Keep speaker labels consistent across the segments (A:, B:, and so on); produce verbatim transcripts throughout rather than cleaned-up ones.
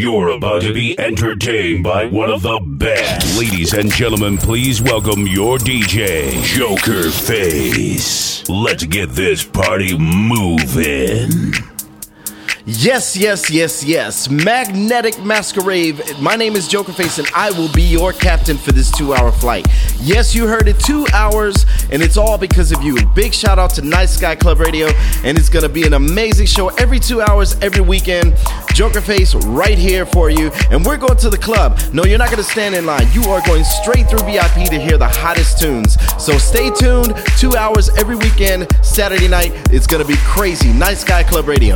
A: You're about to be entertained by one of the best. Ladies and gentlemen, please welcome your D J, Joker Face. Let's get this party moving.
B: Yes, yes, yes, yes. Magnetic Masquerade. My name is Joker Face, and I will be your captain for this two-hour flight. Yes, you heard it, two hours, and it's all because of you. Big shout out to Night Sky Club Radio, and it's going to be an amazing show every two hours, every weekend. Joker Face right here for you, and we're going to the club. No, you're not going to stand in line. You are going straight through V I P to hear the hottest tunes. So stay tuned, two hours every weekend, Saturday night. It's going to be crazy. Night Sky Club Radio.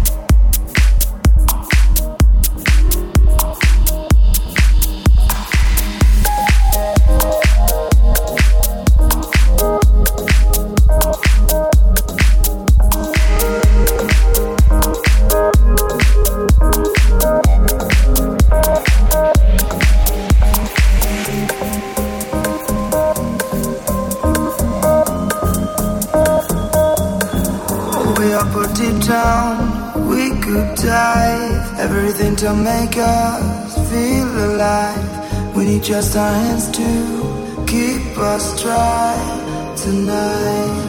C: Everything to make us feel alive. We need just our hands to keep us dry tonight.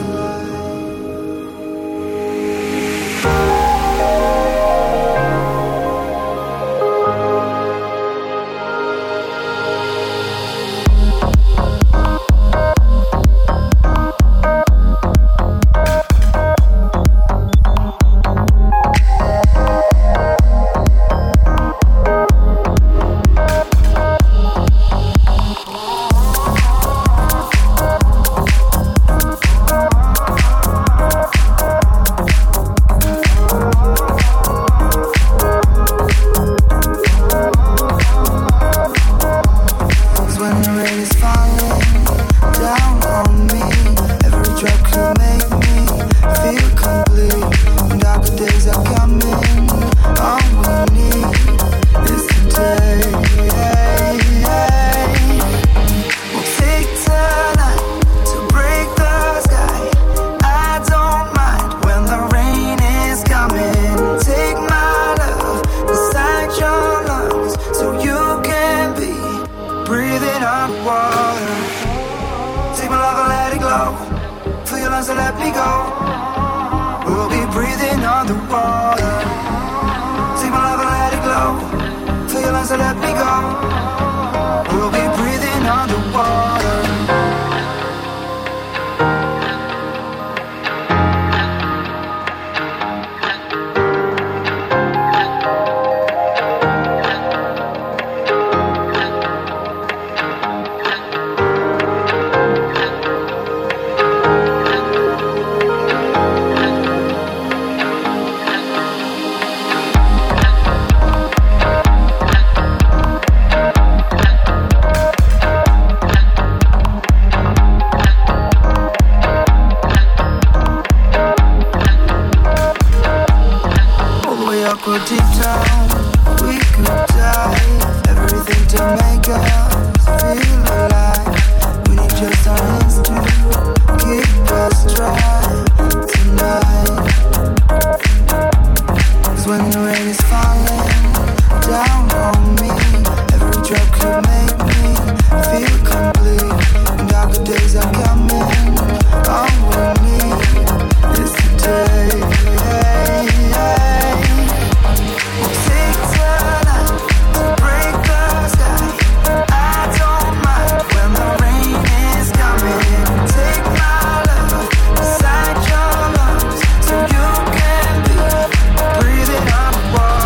C: Breathing on the wall.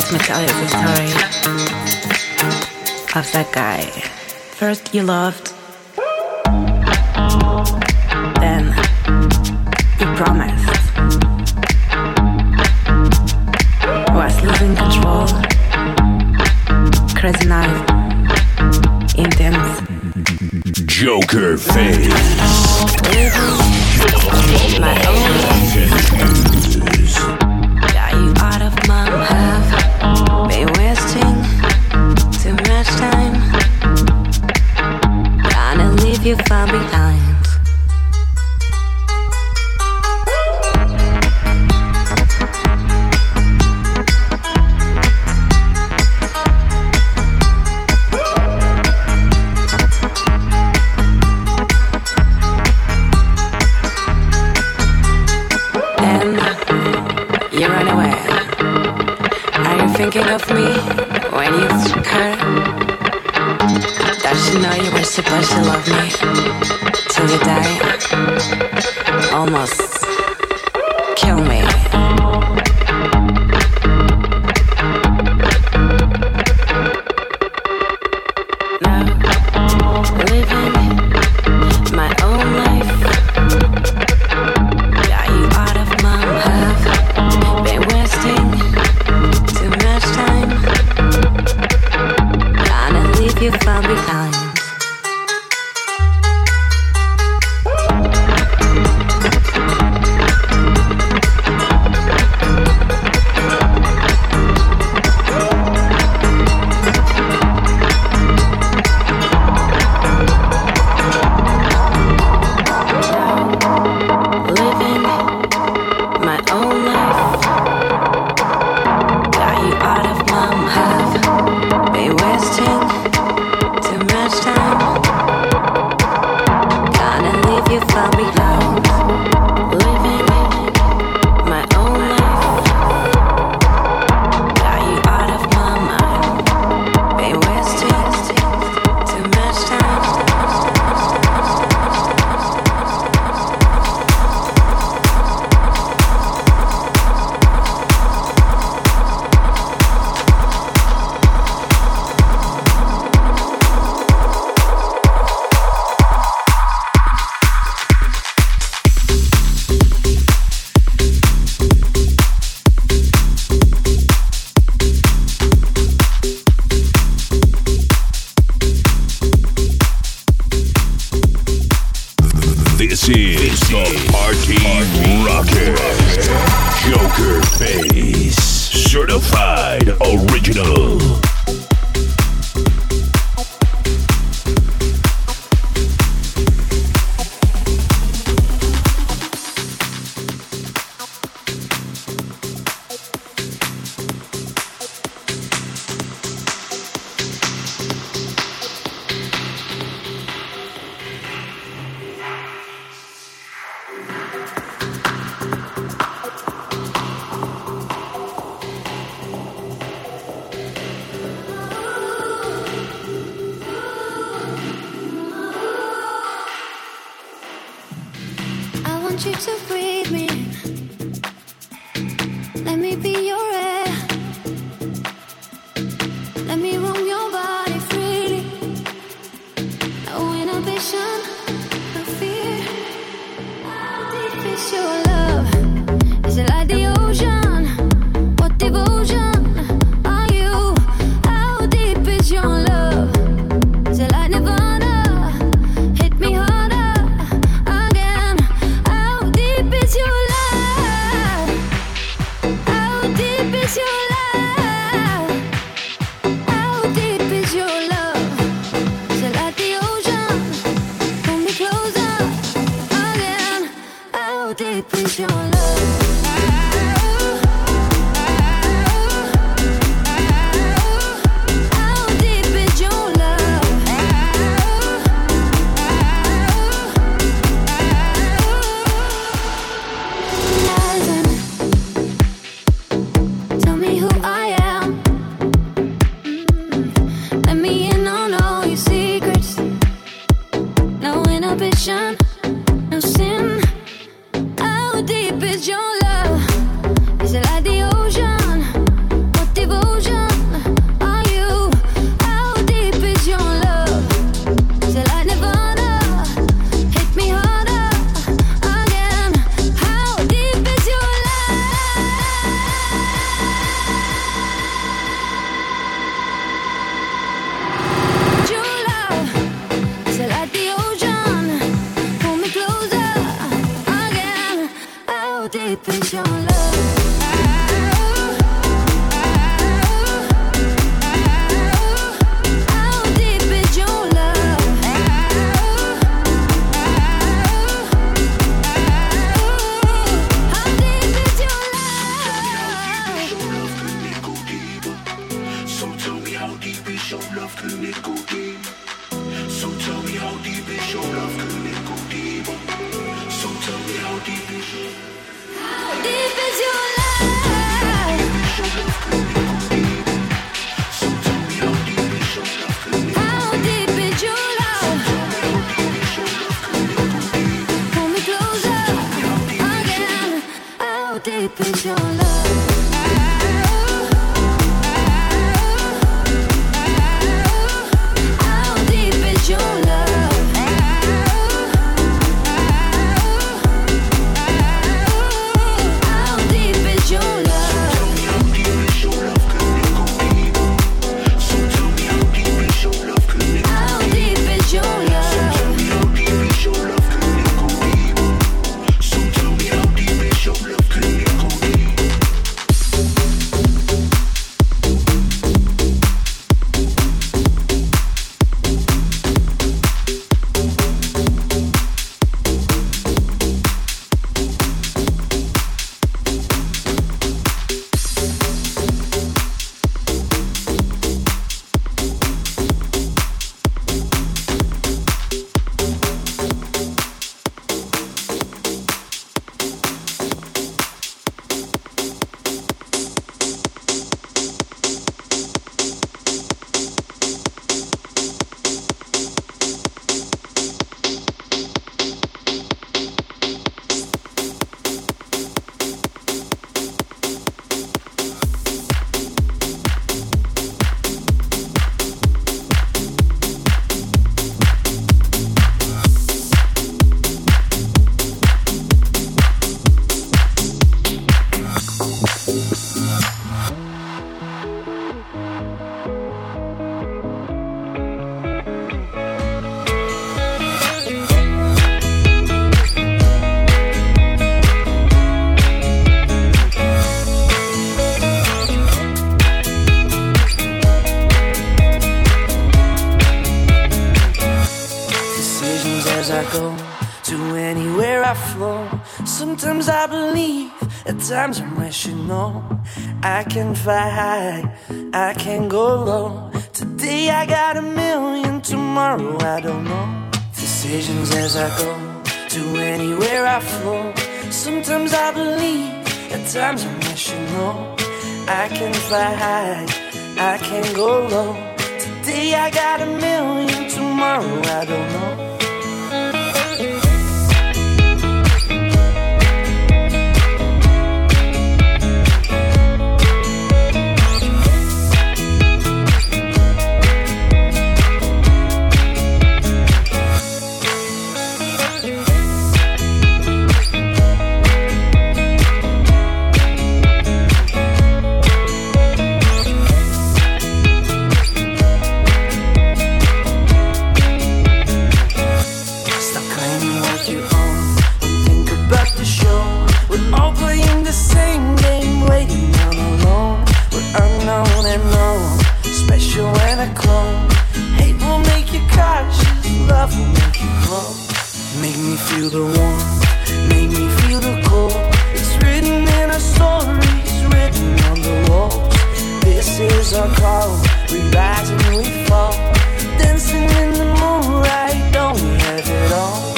D: Let me tell you the story of that guy. First you loved, then you promised. Was losing control, crazy night, intense.
A: Joker face.
D: My own got you out of my half. Been wasting too much time. Gonna leave you far behind. Thinking of me when you took her. Does she know you were supposed to love me till you die? Almost kill me. Now living my own life. Got you out of my life. Been wasting time. Gonna leave you far behind. Living my own life. Got you out of my life. Been wasting too much time. Gonna leave you far behind. Living my own life. Got you out of my mind. Been wasting too much time.
A: This is the Party Rocker. Joker face. Certified original.
E: You to breathe me. Let me be your air. Let me roam your body freely. No inhibition, no fear. How deep is your love? Is it like the ocean? What devotion are you? How deep is your love? Is it like Nirvana? Hit me harder. Your love, how deep is your love? How deep is your love? Is it like the ocean? Pull me closer again. How deep is your love? No sin. How deep is your love? How deep is your love? Deep is your love? How deep is your love? How deep is your love? So tell me how deep is your love? How deep is your love? So tell me how deep is your love? So tell me how deep is your love?
F: Sometimes I believe, at times I'm rational. I can fly high, I can go low. Today I got a million, tomorrow I don't know. Decisions as I go, to anywhere I flow. Sometimes I believe, at times I'm rational. I can fly high, I can go low. Today I got a million, tomorrow I don't know. Feel the warmth, make me feel the cold. It's written in our stories, written on the walls. This is our call, we rise and we fall. Dancing in the moonlight, don't we have it all?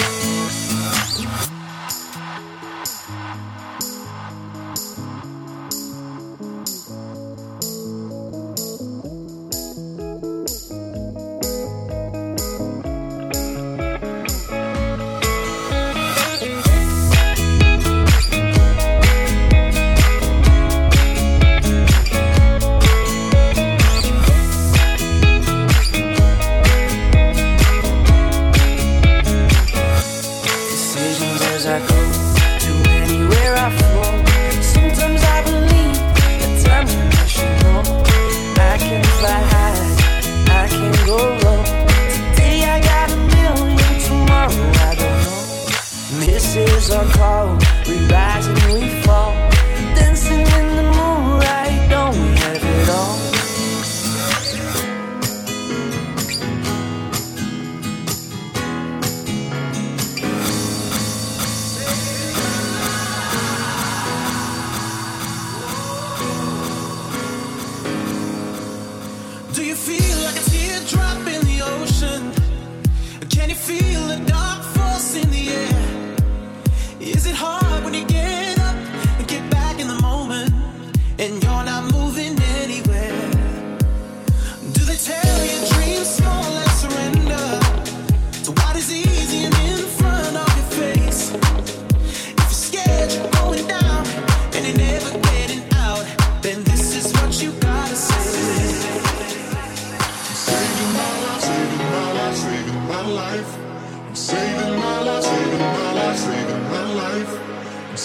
F: This is our call, we rise and we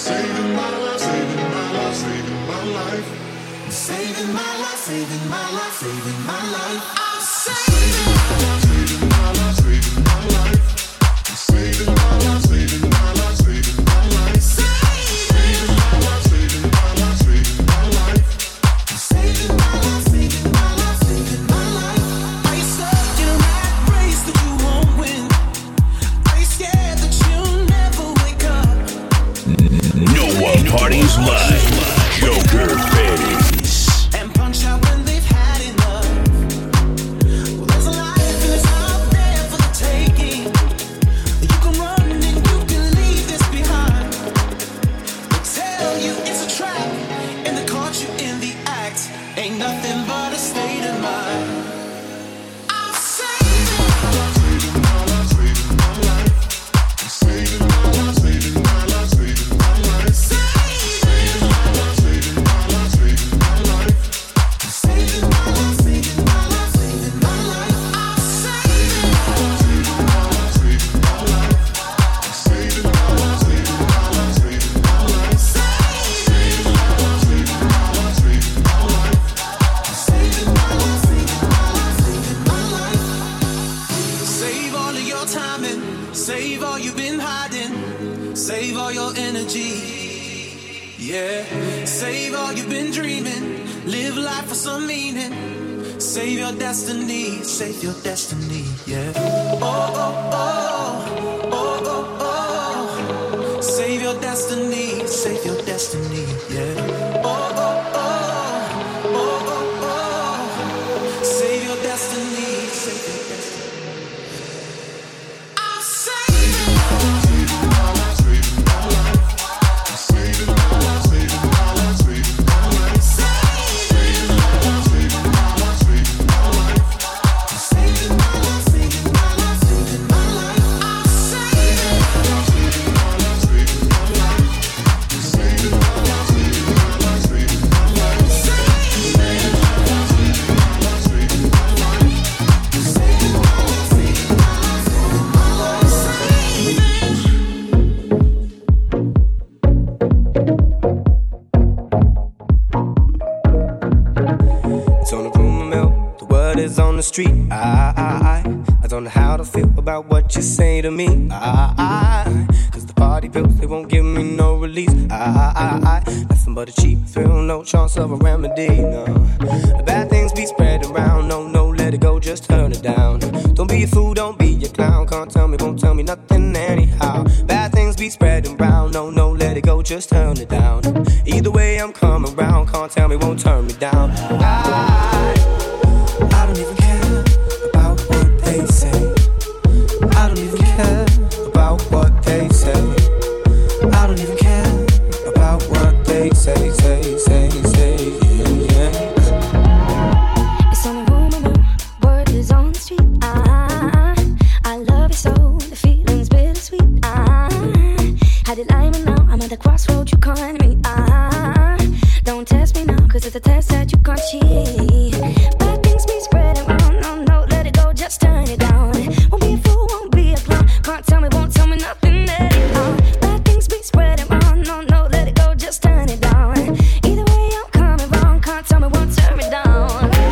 G: saving my life, saving my life, saving my life. Saving my life, saving my life, saving my life. I'm saving my life, saving my life, saving my life. Saving my life, saving my life, saving my life. Saving my life, saving my life, saving my life. Saving my life, saving my life, saving my life. Are you stuck in a rat race that you won't win? Are you scared that you'll never wake up?
A: No one parties like Joker Face.
G: And punch out when they've had enough. Well, there's a life and it's out there for the taking. You can run and you can leave this behind. They tell you it's a trap and they caught you in the act. Ain't nothing but a state of mind. I'm saving my life, saving my life, saving my life. I'm saving my life, saving my life, saving my life. Saving my life, saving my life, saving my life. I'm saving my life, saving my life, saving my life. I'm saving my life, saving my life, saving my life. I'm saving my life, saving my life, saving my life. Saving my life, saving my life, saving my life. I'm saving my life, saving my life, saving my life. Save all of your time and save all you've been hiding. Save all your energy. Yeah. Save all you've been dreaming. Live life for some meaning. Save your destiny. Save your destiny. Yeah. Oh, oh, oh. Oh, oh, oh. Save your destiny. Save your destiny. Yeah. Oh, oh, oh. Oh, oh, oh. Save your destiny. Save your destiny. I'm saving my life, saving my life, saving my life. I'm saving my life, saving my life, saving my life. Saving my life, saving my life, saving my life. I'm saving my life, saving my life, saving my life. I'm saving my life, saving my life, saving my life. I'm saving my life, saving my life, saving my life. Saving my life, saving my life, saving my life. I'm saving my life, saving my life, saving my life.
F: It's on the rumor mill, the word is on the street. I, I, I, I don't know how to feel about what you say to me. I, I, cause the party pills, they won't give me no release. I, I, I, nothing but a cheap thrill, no chance of a remedy, no. The bad things be spread around, no, no, let it go, just turn it down. Don't be a fool, don't be a clown, can't tell me, won't tell me nothing anyhow. Bad things be spreading around, no, no, let it go, just turn it down. Either way I'm coming round, can't tell me, won't turn me down. I, I don't even care about what they say. I don't even care about what they say. I don't even care about what they say, say, say, say, yeah, yeah.
E: It's on the rumor mill, word is on the street. I, I love you so, the feeling's bittersweet. I had it lying now, I'm at the crossroads, you can't meet. I don't test me now, cause it's a test that you can't cheat. Bad things be spreading around, no, no, let it go, just turn it down. Won't be a fool, won't be a clown, can't tell me, won't tell me nothing anyhow. Bad things be spreading around, no, no, let it go, just turn it down. Either way I'm coming round, can't tell me, won't turn me down.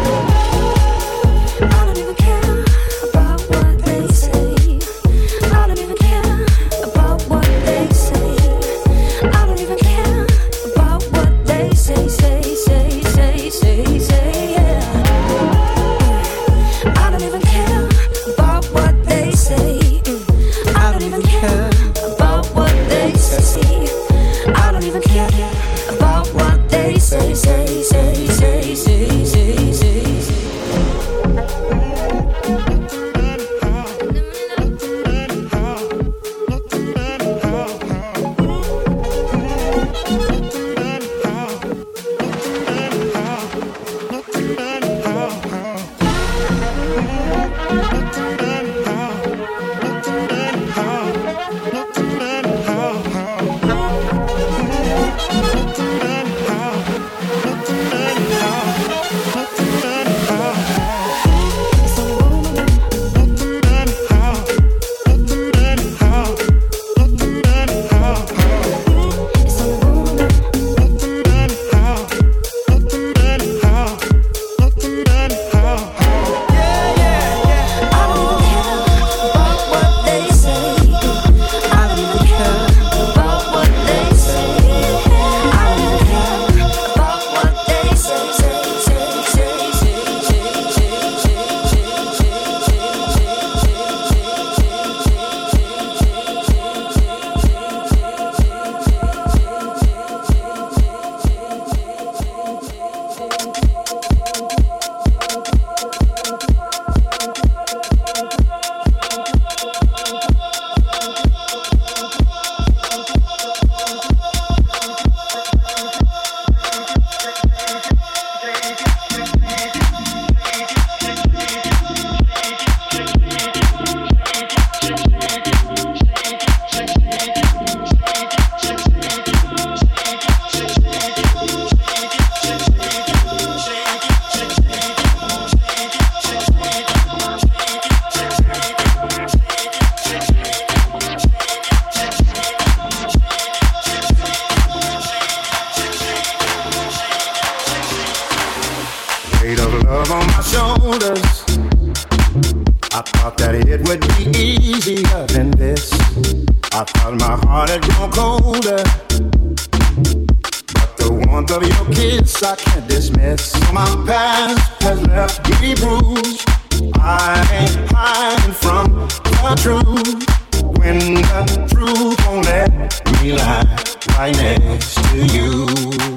E: I don't even care about what they say. I don't even care about what they say. I don't even care about what they say, say, say, say, say, say, yeah. I don't even care about what they say. I don't even care about what they say. I don't even care about what they say, say, say, say, say, say, say. It's on
H: shoulders. I thought that it would be easier than this. I thought my heart had grown colder, but the warmth of your kiss I can't dismiss. My past has left me bruised. I ain't hiding from the truth. When the truth won't let me lie right next to you.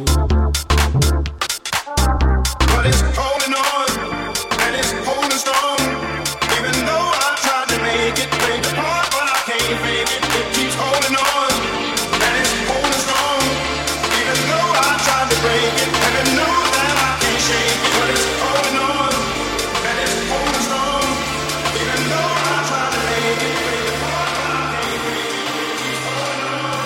H: But it's holding on, and it's holding strong. Even though I tried to make it break apart, but I can't fake it. It keeps holding on, and it's holding strong. Even though I tried to break it, and I know that I can't shake it. But it's holding on, and it's holding strong. Even though I tried to make it break apart, but I can't fake it. It keeps holding on.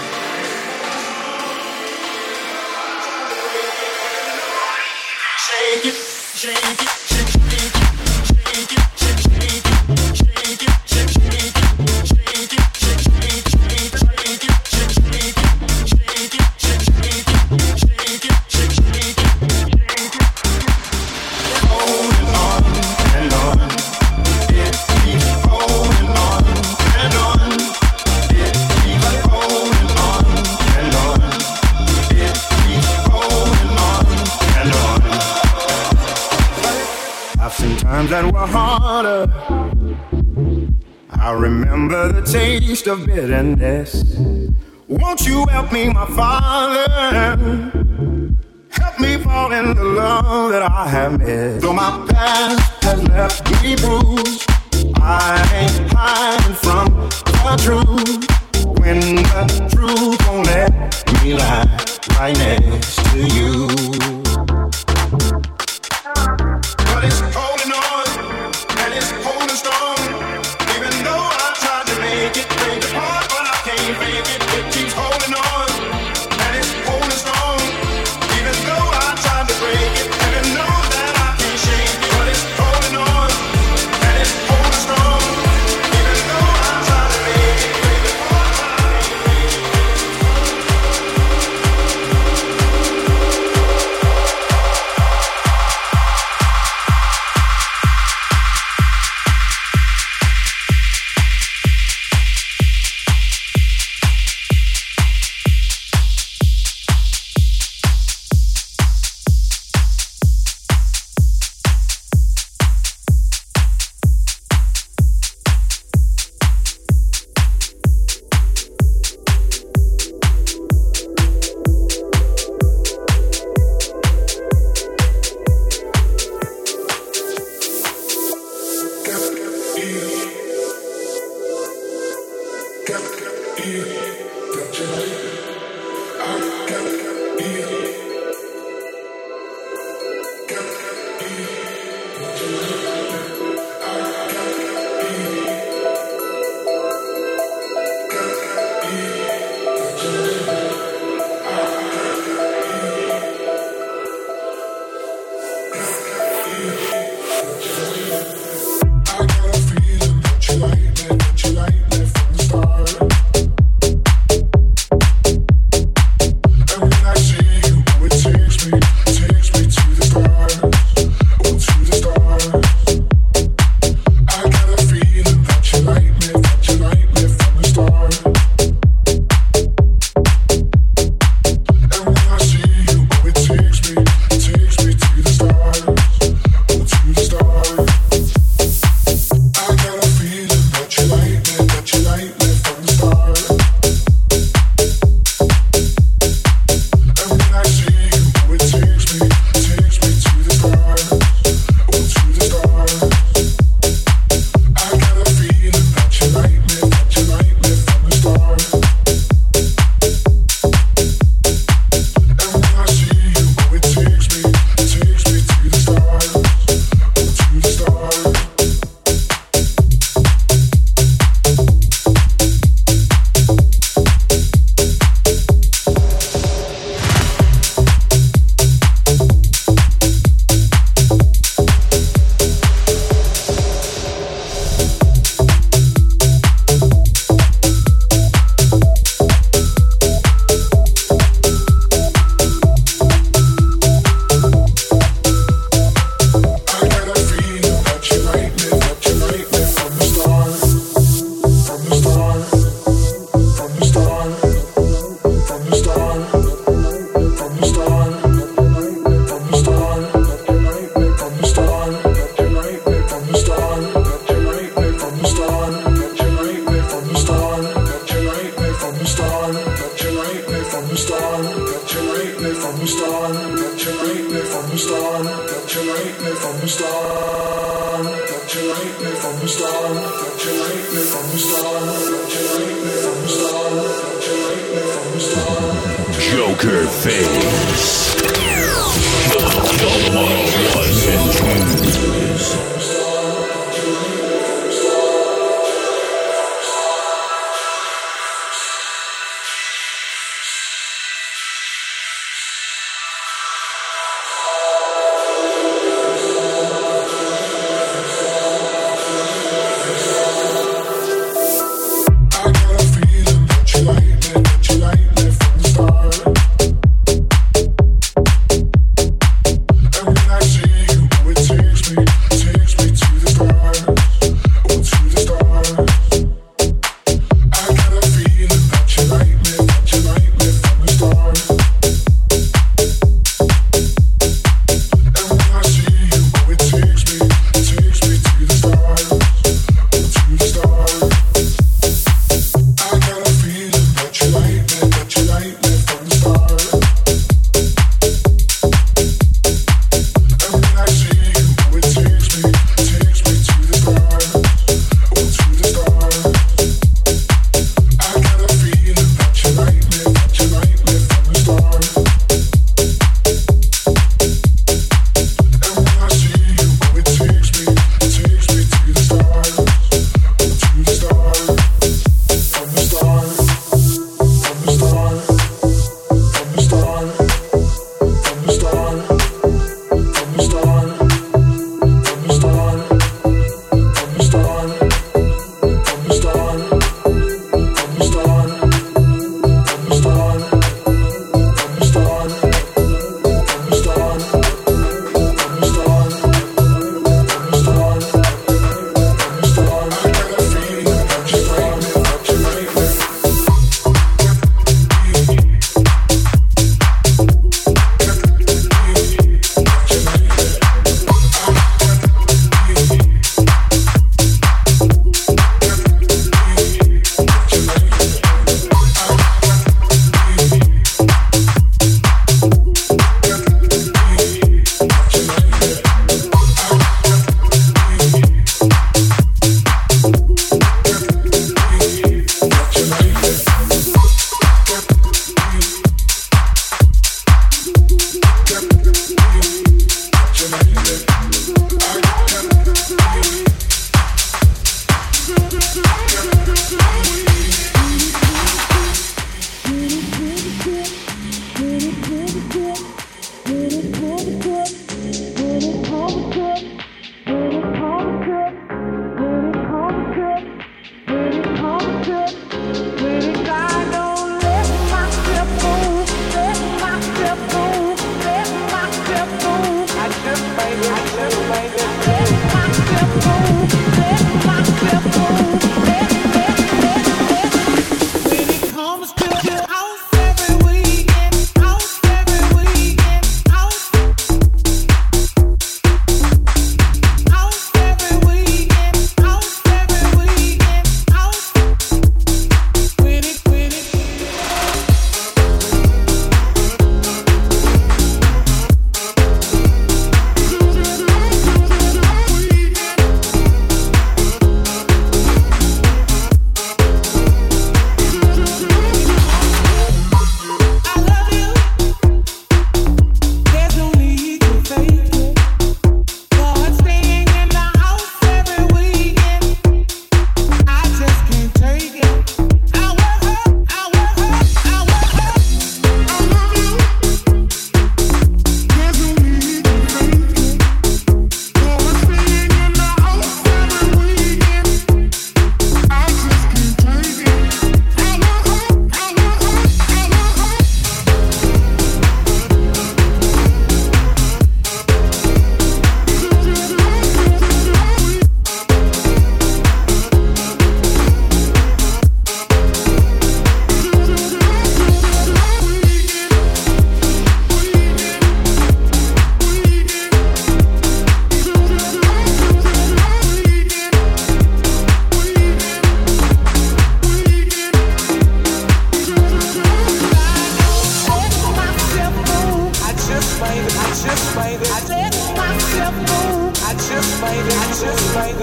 H: Shake it, shake it, shake, shake it, shake it, shake, shake it, shake it, shake, shake it, shake it, shake, shake it, shake it, shake, shake it, shake it, shake, shake it, shake it, shake, shake it, shake it. Holding on and on, it keeps holding on and on, it keeps holding on and on, it keeps holding on and on. I've seen times that were harder. I remember the taste of bitterness. Won't you help me, my Father? Help me fall in the love that I have missed. Though my past has left me bruised, I ain't hiding from the truth. When the truth won't let me lie right next to you. But it's holding on, and it's holding strong. Even though I tried to make it break apart, but I can't fake it. It keeps holding on, and it's holding strong. Even though I tried to break it, and I know that I can't shake it. But it's holding on, and it's holding strong. Even though I tried to make it break apart, but I can't fake it.
I: Every
H: from the start. That you like me from the start. That you like me from the start. That you like me from the start. That you like me from the start. That you like me from the start. That you like me from the start. That you like me from the start.
A: Joker Face. The one and twos.
H: Takes me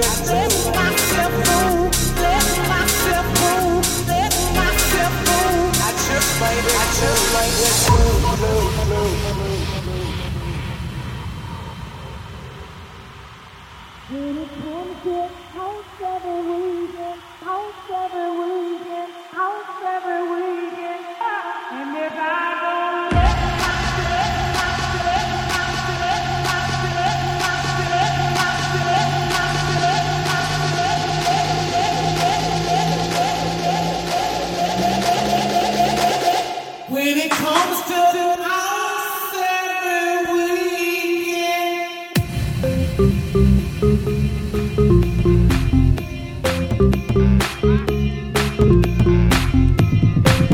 G: When it comes to the house every weekend.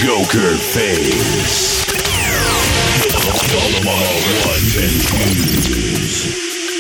A: Joker Face. All them all ones and twos.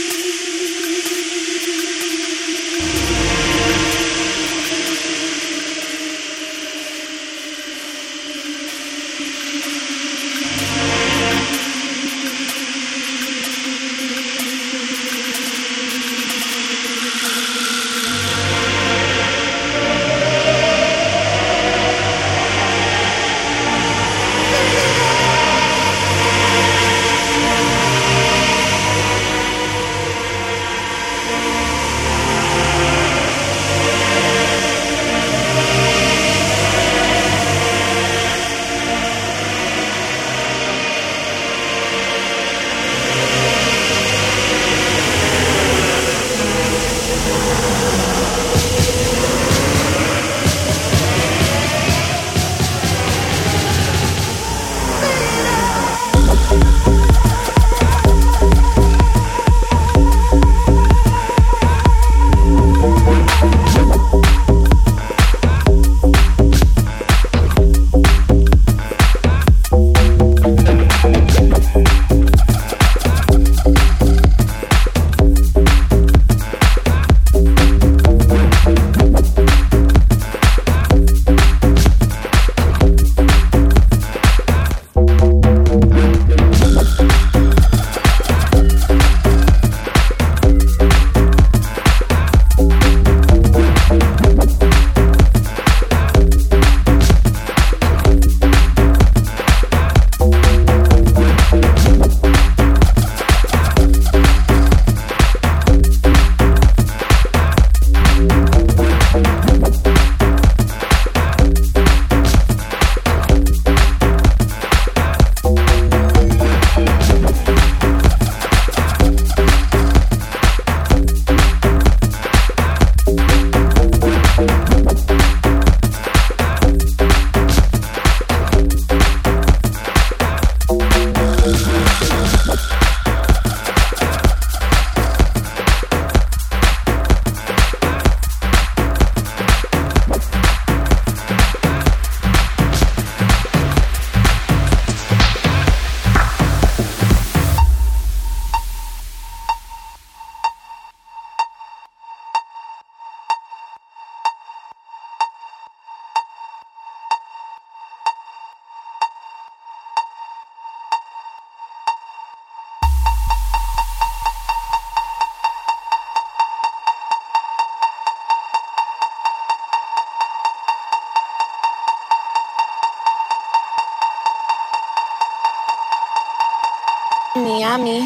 I: Miami.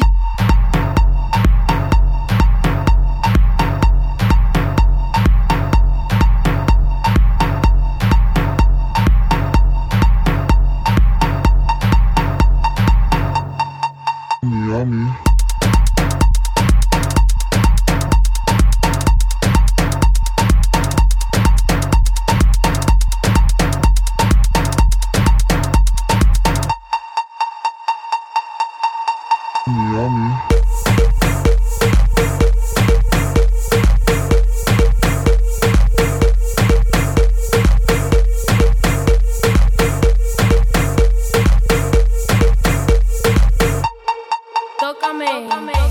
J: Miami. Miami.
I: Tócame.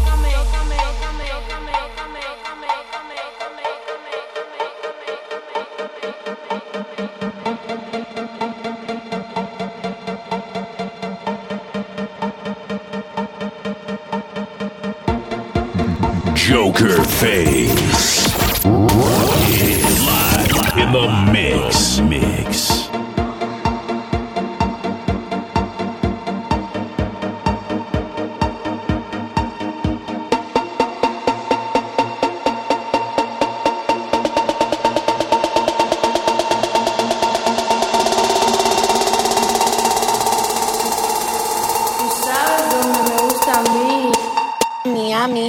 A: Joker Face. Live in the mix. Mix.
I: Tú sabes dónde me gusta a mí. Miami.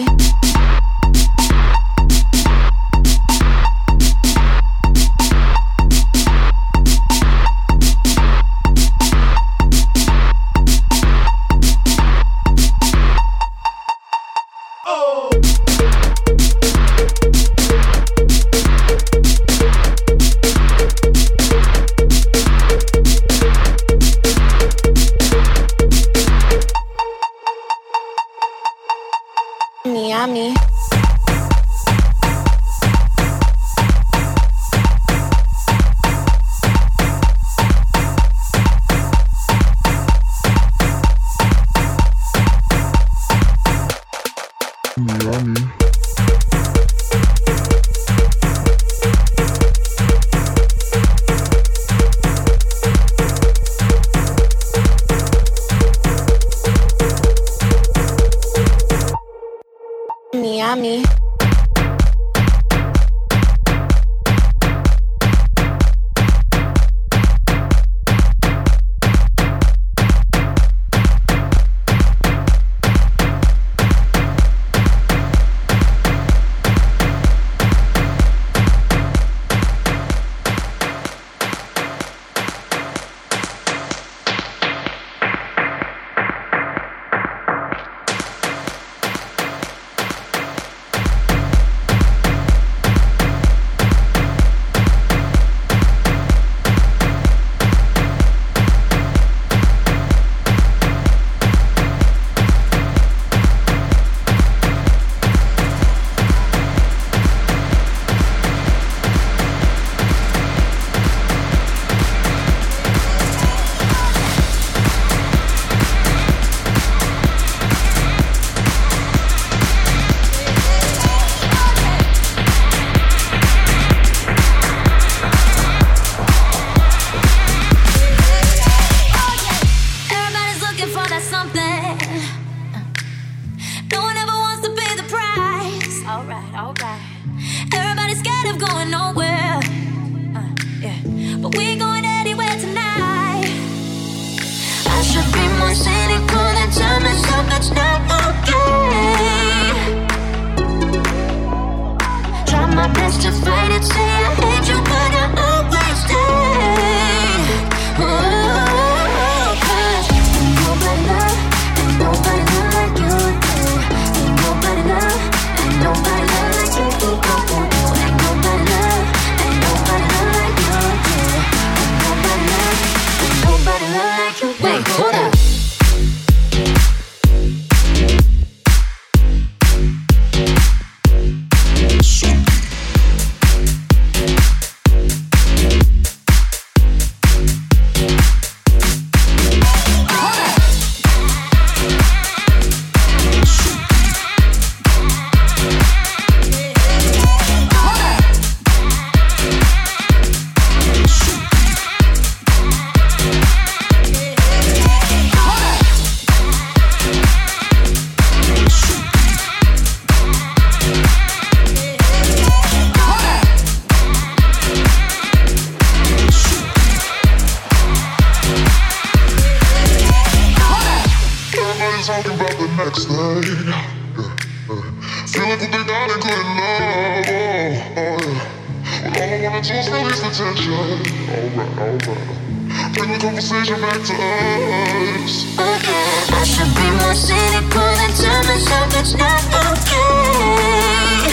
J: next day. Yeah, yeah. Feeling what they got and couldn't love. Oh, oh yeah. Well, all I wanna do is release the tension. Alright, alright. Bring the conversation back to us. Okay.
E: I should be more cynical than tell myself it's not okay.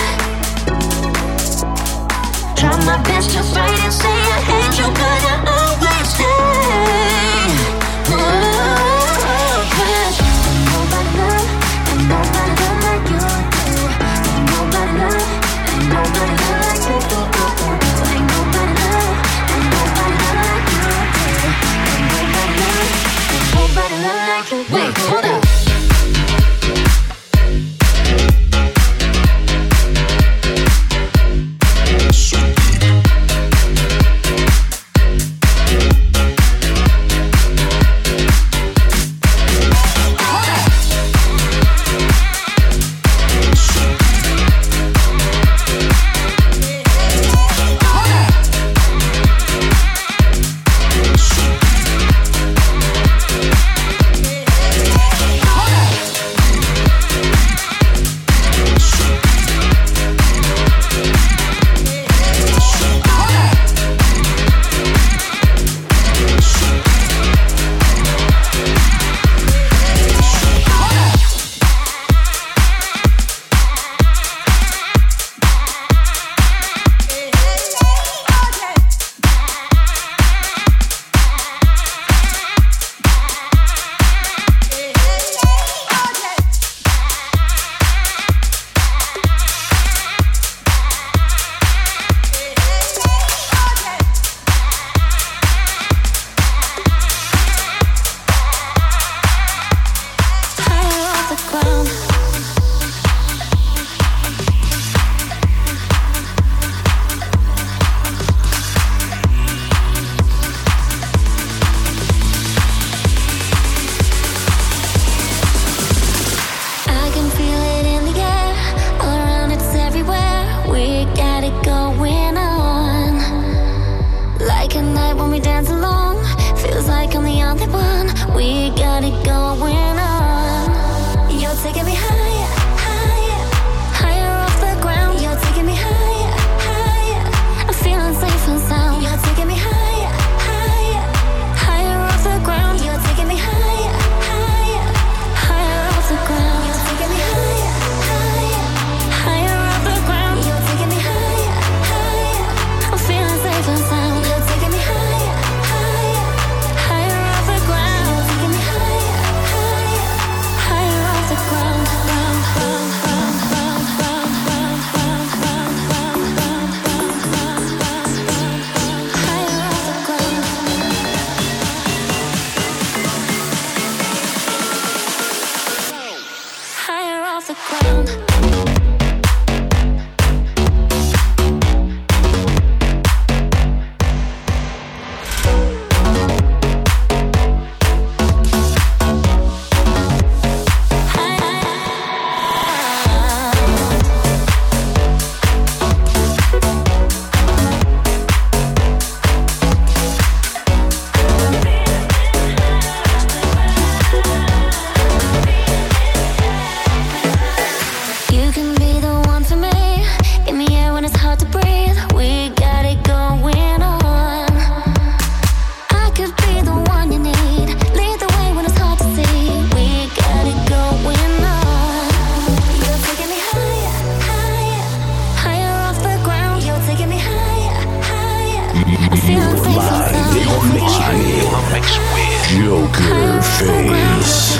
E: Try my best to fight and say I hate you, but I always stay. Oh, cause ain't nobody love, ain't nobody love like you do. Ain't nobody love, ain't nobody love like you do. Ain't nobody love, ain't nobody love like you do. Ain't nobody love, ain't nobody love like you do. Wait, hold up.
A: Joker Face.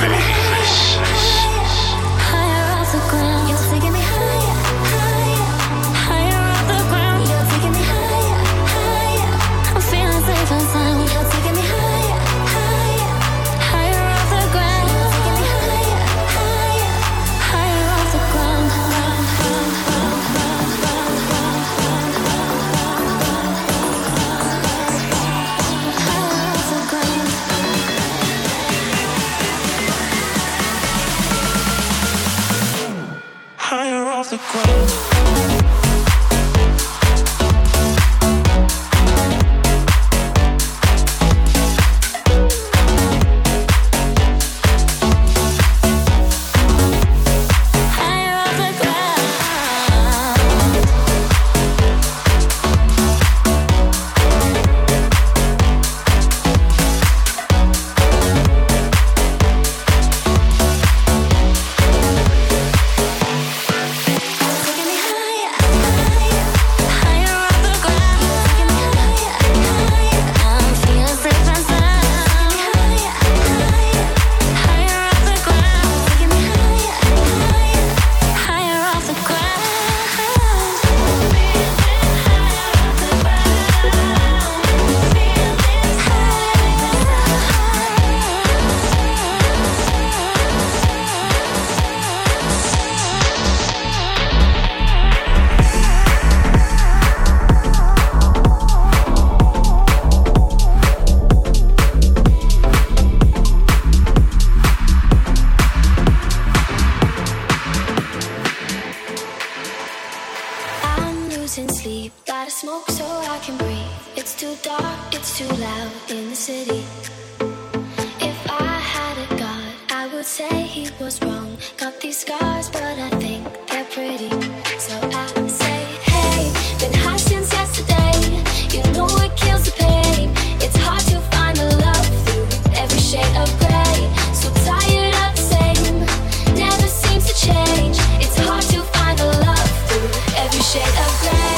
E: it's too loud in the city. If I had a god, I would say he was wrong. Got these scars, but I think they're pretty. So I say, hey, been high since yesterday. You know it kills the pain. It's hard to find the love through every shade of gray. So tired of the same, never seems to change. It's hard to find the love through every shade of gray.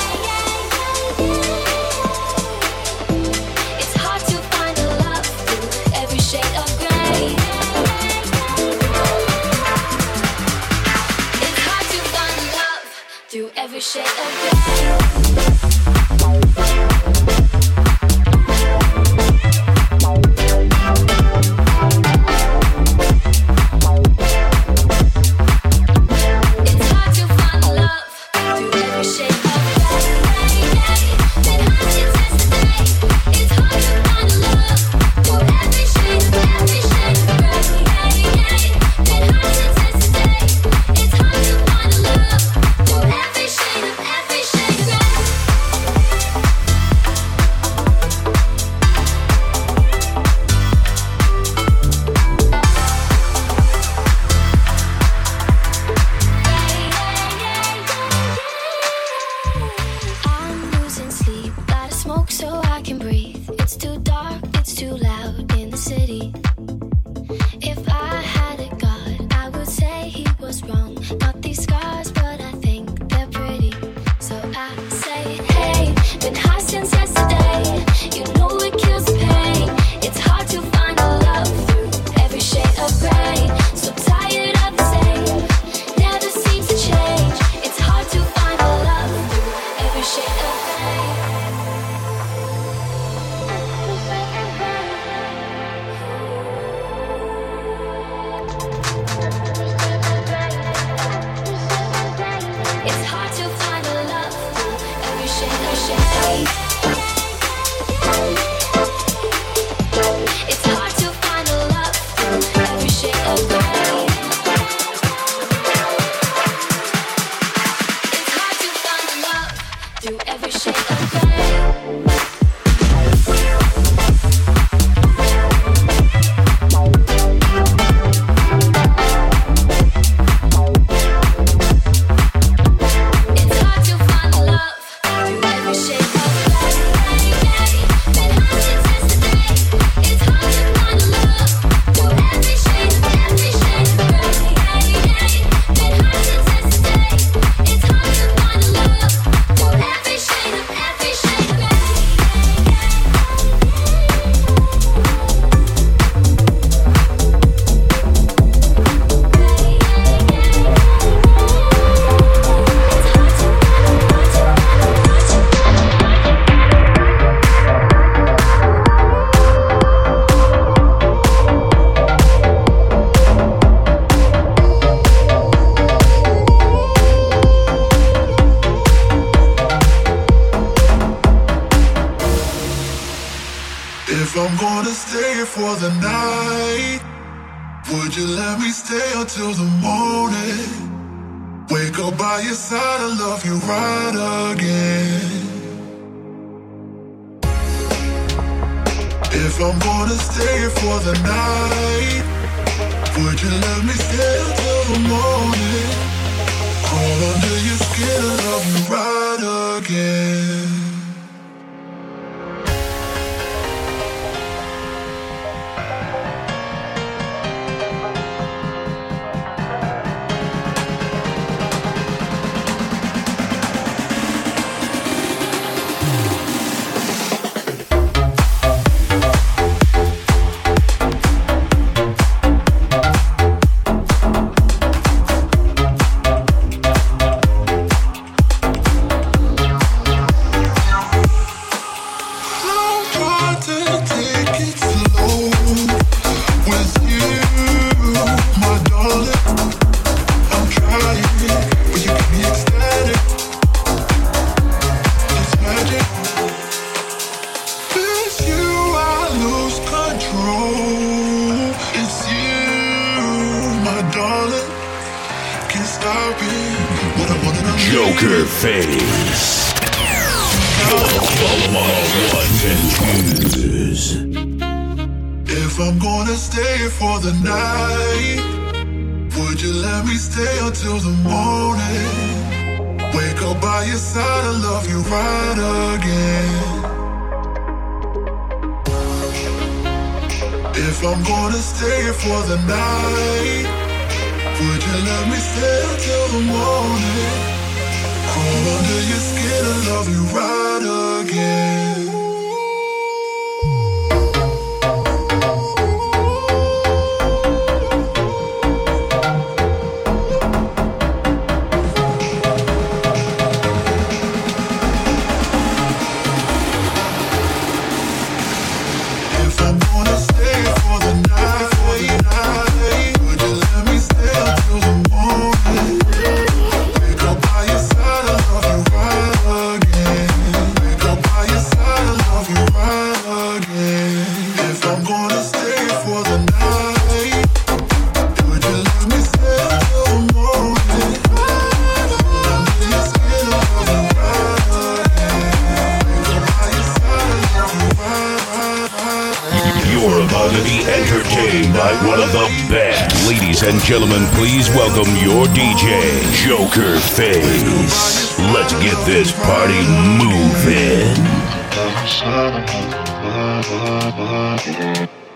E: It's hard to find the love through every shade of gray. It's hard to find the love through every shade of gray.
J: If I'm gonna stay for the night, would you let me stay until the morning? Wake up by your side and love you right again. If I'm gonna stay for the night, would you let me stay until the morning? Crawl under your skin and love you right again.
A: Joker Face. Ones and twos.
J: If I'm gonna stay for the night, would you let me stay until the morning? Wake up by your side and love you right again. If I'm gonna stay for the night, would you let me stay until the morning? Crawl under your skin and love you right again.
A: One of the best. Ladies and gentlemen, please welcome your D J, Joker Face. Let's get this party moving.